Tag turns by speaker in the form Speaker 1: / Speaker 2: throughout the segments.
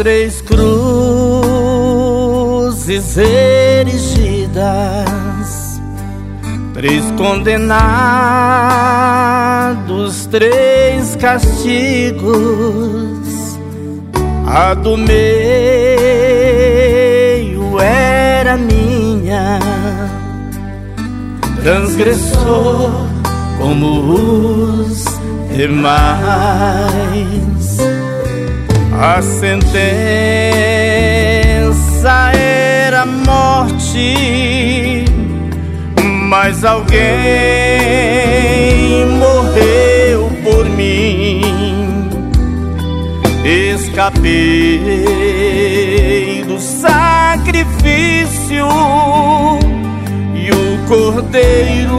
Speaker 1: três cruzes erigidas, três condenados, três castigos. A do meio era minha, transgressor como os demais. A sentença era morte, mas alguém morreu por mim. Escapei do sacrifício e o Cordeiro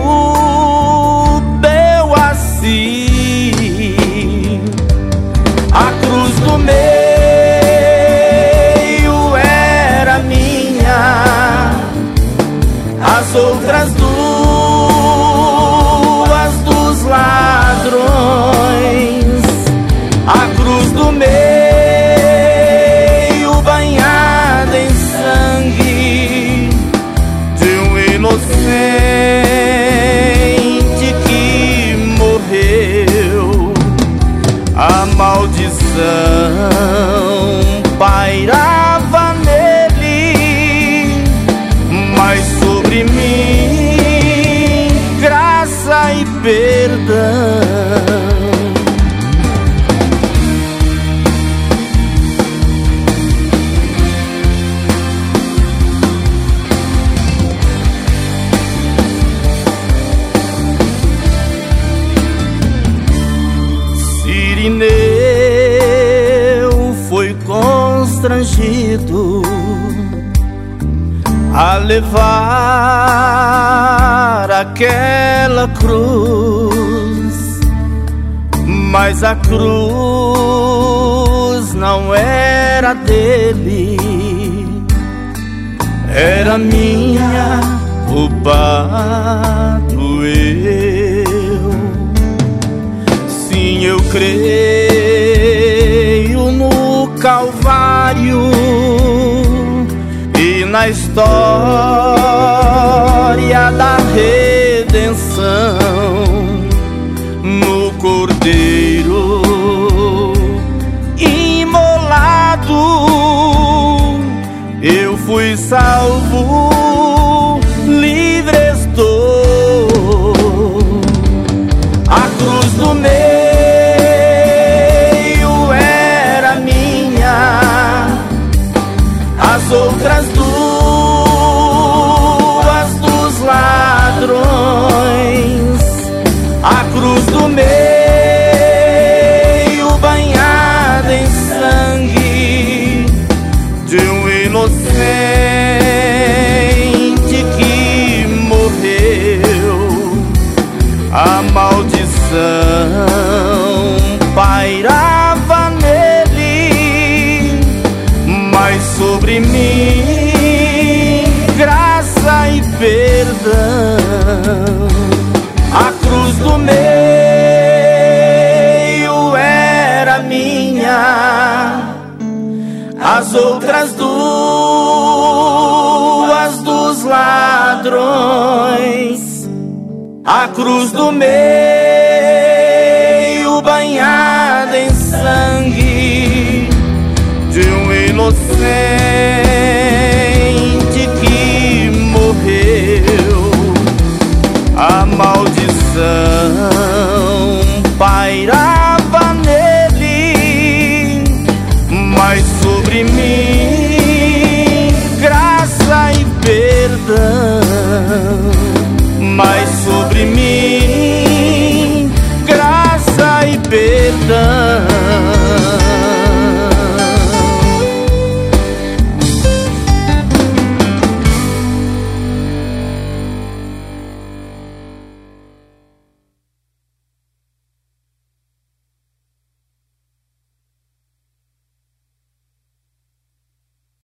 Speaker 1: deu a si. A cruz do meio era minha, as outras duas dos ladrões. A cruz do meio banhada em sangue de um inocente que morreu. A maldição pairava nele, mas sobre mim graça e perdão. Irineu foi constrangido a levar aquela cruz, mas a cruz não era dele, era minha, culpado eu. Sim, eu creio no Calvário e na história da redenção, no Cordeiro imolado eu fui salvo, livre estou. A cruz do meio era minha, as outras duas dos ladrões. A cruz do meio banhada em sangue de um inocente que morreu. A maldição pairava nele, mas sobre mim graça e perdão. A cruz do meio era minha, as outras duas dos ladrões. A cruz do meio banhada em sangue de um inocente que morreu. A maldição pairava nele, mas sobre mim graça e perdão. Mas sobre mim graça e perdão.